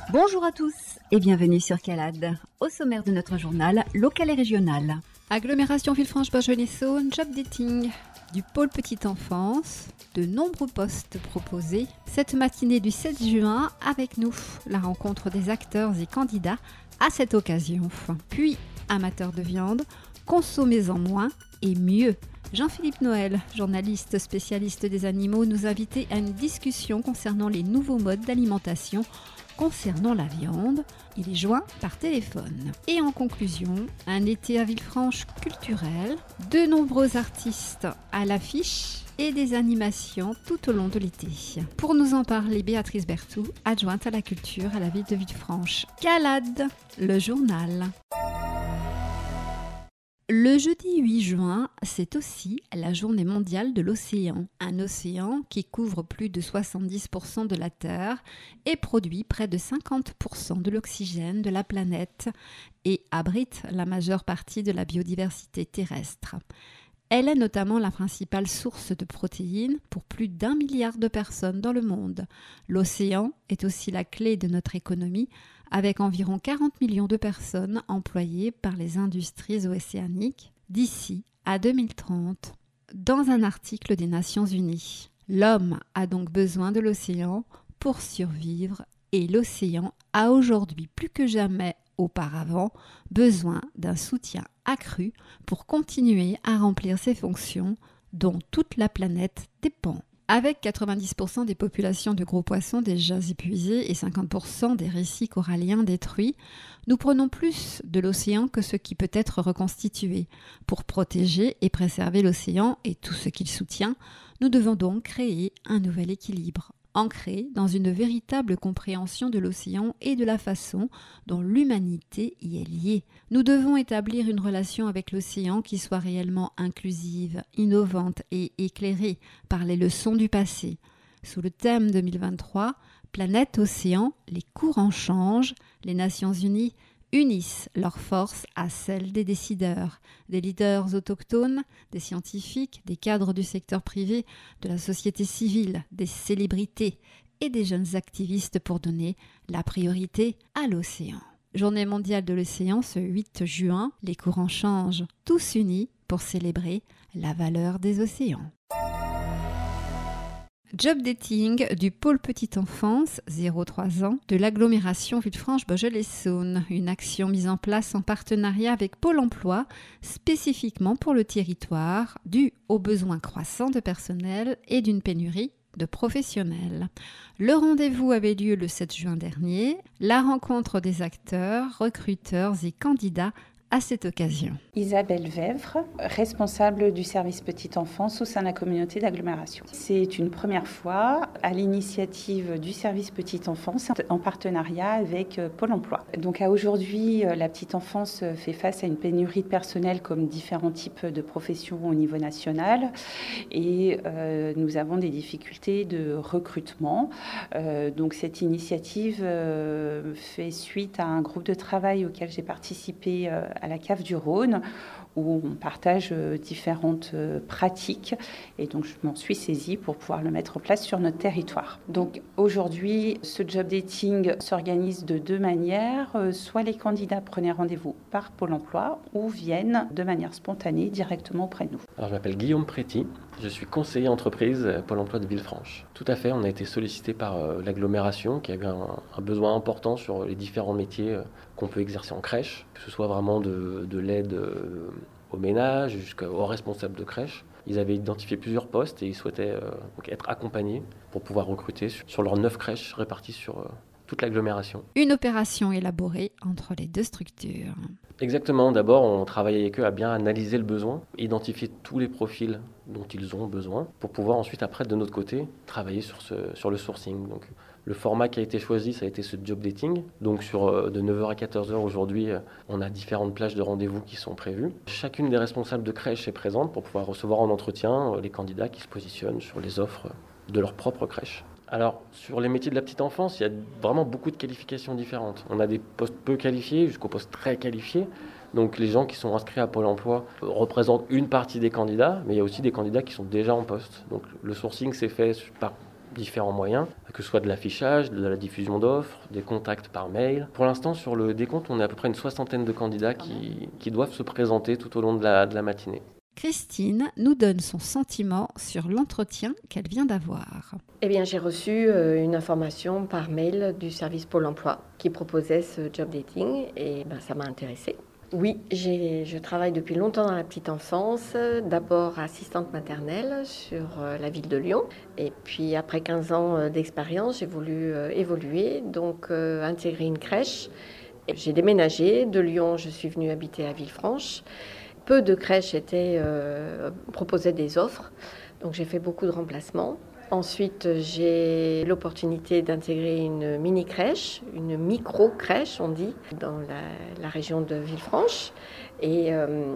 Bonjour à tous et bienvenue sur Calade. Au sommaire de notre journal local et régional. Agglomération Villefranche-Beaujolais-Saône, job dating, du pôle petite enfance, de nombreux postes proposés. Cette matinée du 7 juin, avec nous, la rencontre des acteurs et candidats à cette occasion. Puis, amateurs de viande, consommez-en moins et mieux. Jean-Philippe Noël, journaliste spécialiste des animaux, nous invitait à une discussion concernant les nouveaux modes d'alimentation concernant la viande. Il est joint par téléphone. Et en conclusion, un été à Villefranche culturel, de nombreux artistes à l'affiche et des animations tout au long de l'été. Pour nous en parler, Béatrice Berthoud, adjointe à la culture à la ville de Villefranche. Calade, le journal. Le jeudi 8 juin, c'est aussi la journée mondiale de l'océan. Un océan qui couvre plus de 70% de la Terre et produit près de 50% de l'oxygène de la planète et abrite la majeure partie de la biodiversité terrestre. Elle est notamment la principale source de protéines pour plus d'1 milliard de personnes dans le monde. L'océan est aussi la clé de notre économie, avec environ 40 millions de personnes employées par les industries océaniques d'ici à 2030. Dans un article des Nations Unies, l'homme a donc besoin de l'océan pour survivre et l'océan a aujourd'hui plus que jamais auparavant besoin d'un soutien accru pour continuer à remplir ses fonctions dont toute la planète dépend. Avec 90% des populations de gros poissons déjà épuisées et 50% des récifs coralliens détruits, nous prenons plus de l'océan que ce qui peut être reconstitué. Pour protéger et préserver l'océan et tout ce qu'il soutient, nous devons donc créer un nouvel équilibre, ancré dans une véritable compréhension de l'océan et de la façon dont l'humanité y est liée. Nous devons établir une relation avec l'océan qui soit réellement inclusive, innovante et éclairée par les leçons du passé. Sous le thème 2023, Planète Océan, les courants changent, les Nations Unies unissent leurs forces à celles des décideurs, des leaders autochtones, des scientifiques, des cadres du secteur privé, de la société civile, des célébrités et des jeunes activistes pour donner la priorité à l'océan. Journée mondiale de l'océan ce 8 juin, les courants changent, tous unis pour célébrer la valeur des océans. Job dating du pôle petite enfance 0-3 ans de l'agglomération Villefranche-Beaujolais-Saône, une action mise en place en partenariat avec Pôle emploi spécifiquement pour le territoire due aux besoins croissants de personnel et d'une pénurie de professionnels. Le rendez-vous avait lieu le 7 juin dernier, la rencontre des acteurs, recruteurs et candidats à cette occasion. Isabelle Vèvre, responsable du service petite enfance au sein de la communauté d'agglomération. C'est une première fois à l'initiative du service petite enfance en partenariat avec Pôle emploi. Donc à aujourd'hui, la petite enfance fait face à une pénurie de personnel comme différents types de professions au niveau national et nous avons des difficultés de recrutement. Donc cette initiative fait suite à un groupe de travail auquel j'ai participé à la Cave du Rhône, où on partage différentes pratiques. Et donc, je m'en suis saisie pour pouvoir le mettre en place sur notre territoire. Donc, aujourd'hui, ce job dating s'organise de deux manières. Soit les candidats prenaient rendez-vous par Pôle emploi ou viennent de manière spontanée directement auprès de nous. Alors, je m'appelle Guillaume Préti. Je suis conseiller entreprise Pôle emploi de Villefranche. Tout à fait, on a été sollicité par l'agglomération qui avait un besoin important sur les différents métiers qu'on peut exercer en crèche, que ce soit vraiment de l'aide au ménage jusqu'aux responsables de crèche. Ils avaient identifié plusieurs postes et ils souhaitaient donc être accompagnés pour pouvoir recruter sur leurs 9 crèches réparties sur toute l'agglomération. Une opération élaborée entre les deux structures. Exactement. D'abord, on travaille avec eux à bien analyser le besoin, identifier tous les profils dont ils ont besoin pour pouvoir ensuite, après, de notre côté, travailler sur le sourcing. Donc, le format qui a été choisi, ça a été ce job dating. Donc, de 9h à 14h aujourd'hui, on a différentes plages de rendez-vous qui sont prévues. Chacune des responsables de crèche est présente pour pouvoir recevoir en entretien les candidats qui se positionnent sur les offres de leur propre crèche. Alors, sur les métiers de la petite enfance, il y a vraiment beaucoup de qualifications différentes. On a des postes peu qualifiés jusqu'aux postes très qualifiés. Donc, les gens qui sont inscrits à Pôle emploi représentent une partie des candidats, mais il y a aussi des candidats qui sont déjà en poste. Donc, le sourcing s'est fait par différents moyens, que ce soit de l'affichage, de la diffusion d'offres, des contacts par mail. Pour l'instant, sur le décompte, on est à peu près une 60aine de candidats qui doivent se présenter tout au long de la matinée. Christine nous donne son sentiment sur l'entretien qu'elle vient d'avoir. Eh bien, j'ai reçu une information par mail du service Pôle emploi qui proposait ce job dating et ça m'a intéressée. Oui, je travaille depuis longtemps dans la petite enfance, d'abord assistante maternelle sur la ville de Lyon. Et puis après 15 ans d'expérience, j'ai voulu évoluer, donc intégrer une crèche. Et j'ai déménagé de Lyon, je suis venue habiter à Villefranche. Peu de crèches proposaient des offres, donc j'ai fait beaucoup de remplacements. Ensuite, j'ai l'opportunité d'intégrer une mini-crèche, une micro-crèche, on dit, dans la région de Villefranche. Et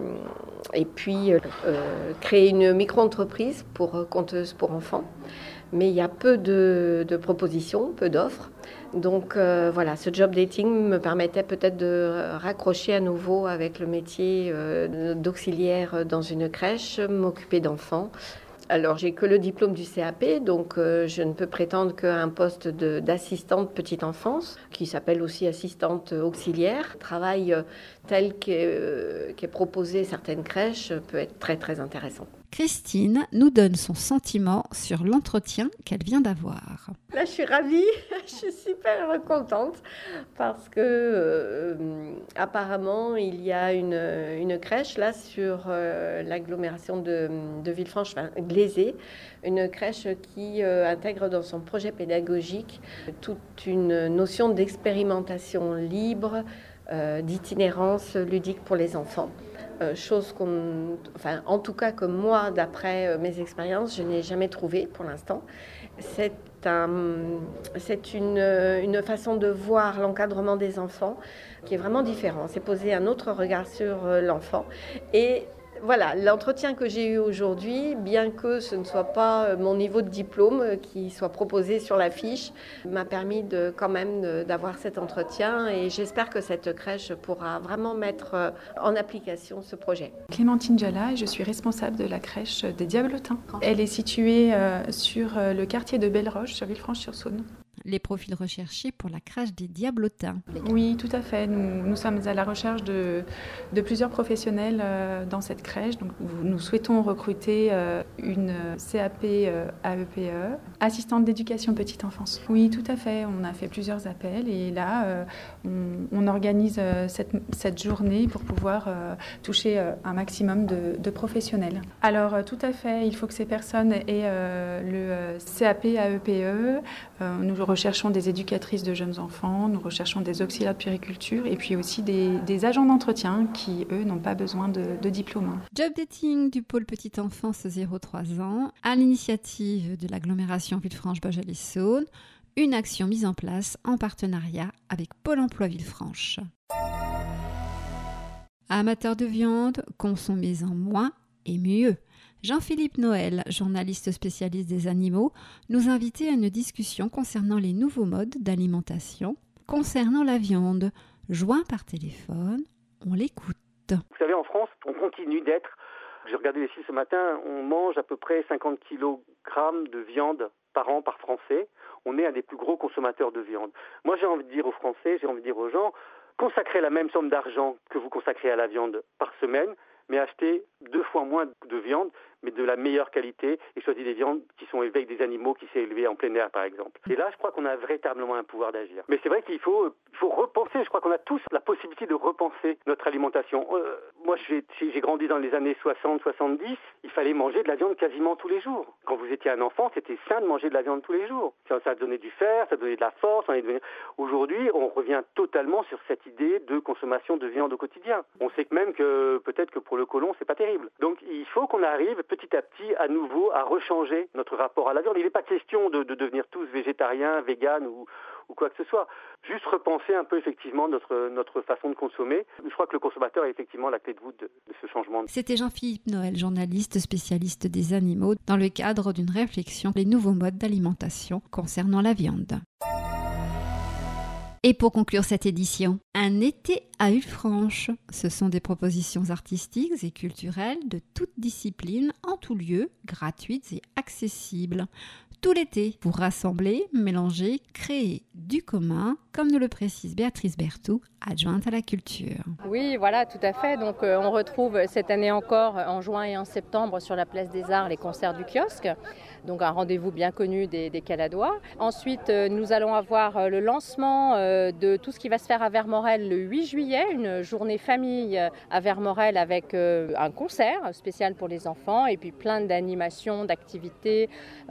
puis, créer une micro-entreprise pour conteuse pour enfants. Mais il y a peu de propositions, peu d'offres. Donc voilà, ce job dating me permettait peut-être de raccrocher à nouveau avec le métier d'auxiliaire dans une crèche, m'occuper d'enfants. Alors, j'ai que le diplôme du CAP, donc je ne peux prétendre qu'à un poste d'assistante petite enfance, qui s'appelle aussi assistante auxiliaire. Le travail tel qu'est proposé certaines crèches peut être très, très intéressant. Christine nous donne son sentiment sur l'entretien qu'elle vient d'avoir. Là, je suis ravie, je suis super contente parce que apparemment, il y a une crèche là sur l'agglomération de Villefranche, Glazé, une crèche qui intègre dans son projet pédagogique toute une notion d'expérimentation libre, d'itinérance ludique pour les enfants. Chose en tout cas que moi, d'après mes expériences, je n'ai jamais trouvé pour l'instant. C'est une façon de voir l'encadrement des enfants qui est vraiment différent. C'est poser un autre regard sur l'enfant. Et voilà, l'entretien que j'ai eu aujourd'hui, bien que ce ne soit pas mon niveau de diplôme qui soit proposé sur la fiche, m'a permis quand même d'avoir cet entretien et j'espère que cette crèche pourra vraiment mettre en application ce projet. Clémentine Jala, je suis responsable de la crèche des Diablotins. Elle est située sur le quartier de Belle-Roche, sur Villefranche-sur-Saône. Les profils recherchés pour la crèche des Diablotins. Oui, tout à fait. Nous sommes à la recherche de plusieurs professionnels dans cette crèche. Donc, nous souhaitons recruter une CAP AEPE, assistante d'éducation petite enfance. Oui, tout à fait. On a fait plusieurs appels et là, on organise cette journée pour pouvoir toucher un maximum de professionnels. Alors, tout à fait, il faut que ces personnes aient le CAP AEPE. Nous recherchons des éducatrices de jeunes enfants, nous recherchons des auxiliaires de puériculture et puis aussi des agents d'entretien qui, eux, n'ont pas besoin de diplôme. Job dating du pôle petite enfance 0-3 ans, à l'initiative de l'agglomération Villefranche-Bas-Jalais-Saône, une action mise en place en partenariat avec Pôle emploi Villefranche. Amateurs de viande, consommez-en moins et mieux. Jean-Philippe Noël, journaliste spécialiste des animaux, nous invitait à une discussion concernant les nouveaux modes d'alimentation concernant la viande. Joint par téléphone, on l'écoute. Vous savez, en France, on continue d'être, j'ai regardé les chiffres ce matin, on mange à peu près 50 kg de viande par an par Français. On est un des plus gros consommateurs de viande. Moi, j'ai envie de dire aux Français, j'ai envie de dire aux gens, consacrez la même somme d'argent que vous consacrez à la viande par semaine, mais achetez 2 fois moins de viande, mais de la meilleure qualité, et choisissez des viandes qui sont élevées avec des animaux qui sont élevés en plein air, par exemple. Et là, je crois qu'on a véritablement un pouvoir d'agir. Mais c'est vrai qu'il faut repenser, je crois qu'on a tous la possibilité de repenser notre alimentation. Moi, j'ai grandi dans les années 60-70, il fallait manger de la viande quasiment tous les jours. Quand vous étiez un enfant, c'était sain de manger de la viande tous les jours. Ça donnait du fer, ça donnait de la force. Aujourd'hui, on revient totalement sur cette idée de consommation de viande au quotidien. On sait que même que peut-être que pour le côlon, c'est pas terrible. Donc, il faut qu'on arrive petit à petit à nouveau à rechanger notre rapport à la viande. Il n'est pas question de devenir tous végétariens, véganes ou quoi que ce soit. Juste repenser un peu effectivement notre façon de consommer. Je crois que le consommateur est effectivement la clé de voûte de ce changement. C'était Jean-Philippe Noël, journaliste spécialiste des animaux, dans le cadre d'une réflexion sur les nouveaux modes d'alimentation concernant la viande. Et pour conclure cette édition, un été à Villefranche. Ce sont des propositions artistiques et culturelles de toutes disciplines, en tout lieu, gratuites et accessibles. tout l'été pour rassembler, mélanger, créer du commun, comme nous le précise Béatrice Berthoud, adjointe à la culture. Oui, voilà, tout à fait. Donc on retrouve cette année encore en juin et en septembre sur la place des Arts les concerts du kiosque. Donc un rendez-vous bien connu des Caladois. Ensuite, nous allons avoir le lancement de tout ce qui va se faire à Vermorel le 8 juillet, une journée famille à Vermorel avec un concert spécial pour les enfants et puis plein d'animations, d'activités,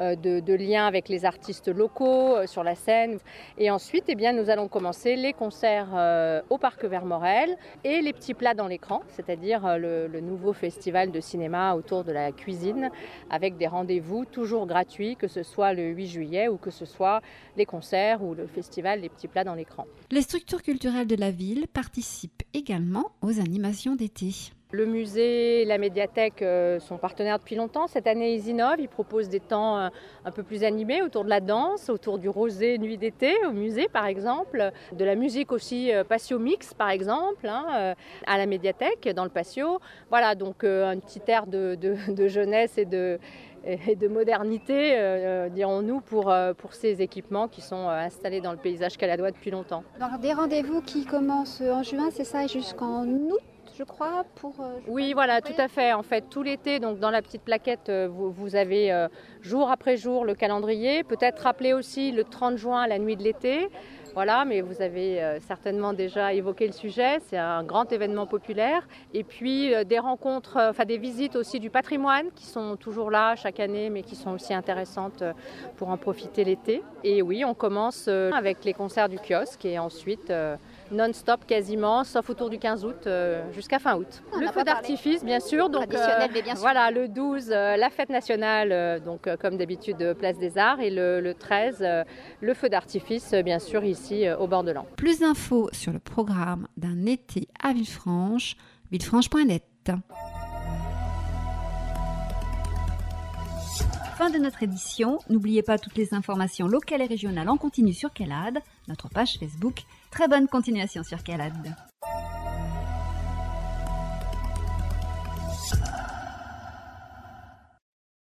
de liens avec les artistes locaux sur la scène. Et ensuite, nous allons commencer les concerts au Parc Vermorel et les petits plats dans l'écran, c'est-à-dire le nouveau festival de cinéma autour de la cuisine avec des rendez-vous toujours gratuits, que ce soit le 8 juillet ou que ce soit les concerts ou le festival Les Petits Plats dans l'écran. Les structures culturelles de la ville participent également aux animations d'été. Le musée et la médiathèque sont partenaires depuis longtemps. Cette année, ils innovent, ils proposent des temps un peu plus animés autour de la danse, autour du rosé nuit d'été au musée par exemple, de la musique aussi patio mix par exemple, à la médiathèque dans le patio. Voilà, donc un petit air de jeunesse et de modernité, dirons-nous, pour ces équipements qui sont installés dans le paysage caladois depuis longtemps. Alors, des rendez-vous qui commencent en juin, c'est ça, jusqu'en août, je crois, Oui, voilà, tout à fait. En fait, tout l'été, donc dans la petite plaquette, vous avez jour après jour le calendrier. Peut-être rappeler aussi le 30 juin, la nuit de l'été. Voilà, mais vous avez certainement déjà évoqué le sujet. C'est un grand événement populaire. Et puis des rencontres, des visites aussi du patrimoine qui sont toujours là chaque année, mais qui sont aussi intéressantes pour en profiter l'été. Et oui, on commence avec les concerts du kiosque et ensuite non-stop quasiment, sauf autour du 15 août jusqu'à fin août. Le feu d'artifice, bien sûr. Donc, traditionnel, mais bien sûr. Voilà, le 12, la fête nationale, donc comme d'habitude, place des Arts. Et le 13, le feu d'artifice, bien sûr, ici au bord de l'An. Plus d'infos sur le programme d'un été à Villefranche, villefranche.net. Fin de notre édition. N'oubliez pas toutes les informations locales et régionales en continu sur Calade, notre page Facebook. Très bonne continuation sur Calade.